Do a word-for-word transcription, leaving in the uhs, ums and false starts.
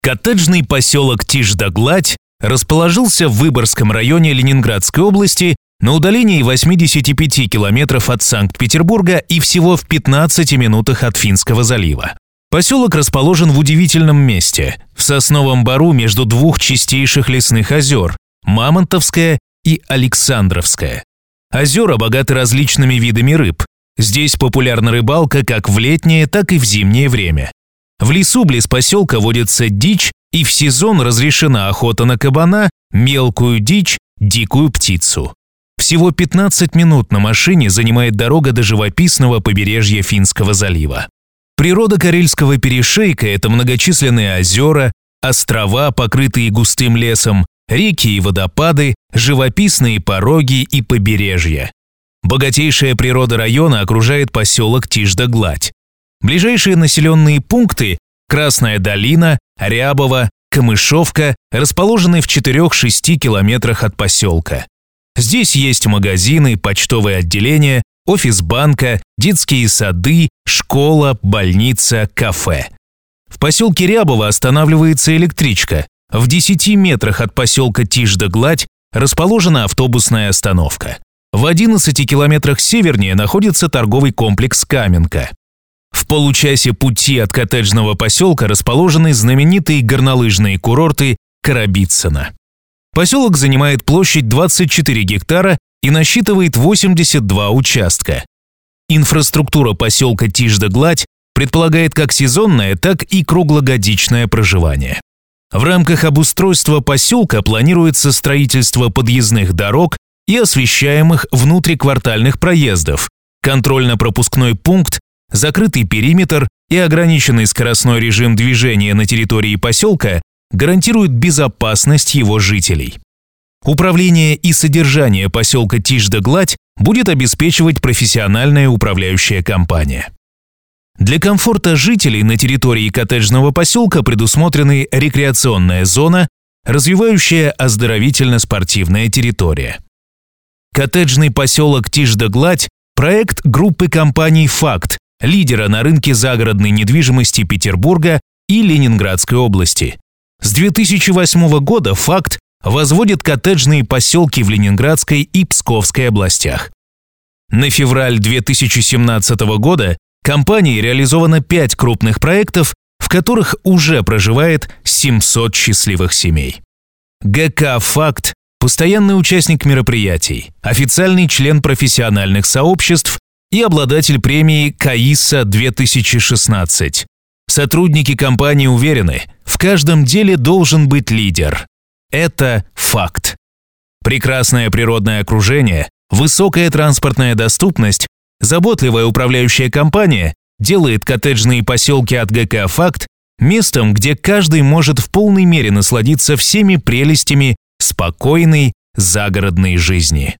Коттеджный поселок Тишь-да-Гладь расположился в Выборгском районе Ленинградской области на удалении восьмидесяти пяти километров от Санкт-Петербурга и всего в пятнадцати минутах от Финского залива. Поселок расположен в удивительном месте, в сосновом бору между двух чистейших лесных озер – Мамонтовское и Александровское. Озера богаты различными видами рыб. Здесь популярна рыбалка как в летнее, так и в зимнее время. В лесу близ поселка водится дичь, и в сезон разрешена охота на кабана, мелкую дичь, дикую птицу. Всего пятнадцать минут на машине занимает дорога до живописного побережья Финского залива. Природа Карельского перешейка – это многочисленные озера, острова, покрытые густым лесом, реки и водопады, живописные пороги и побережья. Богатейшая природа района окружает поселок Тишь-да-Гладь. Ближайшие населенные пункты – Красная долина, Рябово, Камышовка расположены в четырёх-шести километрах от поселка. Здесь есть магазины, почтовые отделения, офис банка, детские сады, школа, больница, кафе. В поселке Рябово останавливается электричка. В десяти метрах от поселка Тишь-да-Гладь расположена автобусная остановка. В одиннадцати километрах севернее находится торговый комплекс «Каменка». В получасе пути от коттеджного поселка расположены знаменитые горнолыжные курорты Карабицыно. Поселок занимает площадь двадцать четыре гектара и насчитывает восемьдесят два участка. Инфраструктура поселка Тишь-да-Гладь предполагает как сезонное, так и круглогодичное проживание. В рамках обустройства поселка планируется строительство подъездных дорог и освещаемых внутриквартальных проездов, контрольно-пропускной пункт, закрытый периметр и ограниченный скоростной режим движения на территории поселка гарантируют безопасность его жителей. Управление и содержание поселка Тишь-да-Гладь будет обеспечивать профессиональная управляющая компания. Для комфорта жителей на территории коттеджного поселка предусмотрены рекреационная зона, развивающая оздоровительно-спортивная территория. Коттеджный поселок Тишь-да-Гладь – проект группы компаний «Факт», лидера на рынке загородной недвижимости Петербурга и Ленинградской области. С две тысячи восьмого года «Факт» возводит коттеджные поселки в Ленинградской и Псковской областях. На февраль две тысячи семнадцатого года компанией реализовано пять крупных проектов, в которых уже проживает семьсот счастливых семей. ГК «Факт» – постоянный участник мероприятий, официальный член профессиональных сообществ и обладатель премии КАИСа две тысячи шестнадцать. Сотрудники компании уверены, в каждом деле должен быть лидер. Это факт. Прекрасное природное окружение, высокая транспортная доступность, заботливая управляющая компания делает коттеджные поселки от ГК «Факт» местом, где каждый может в полной мере насладиться всеми прелестями спокойной загородной жизни.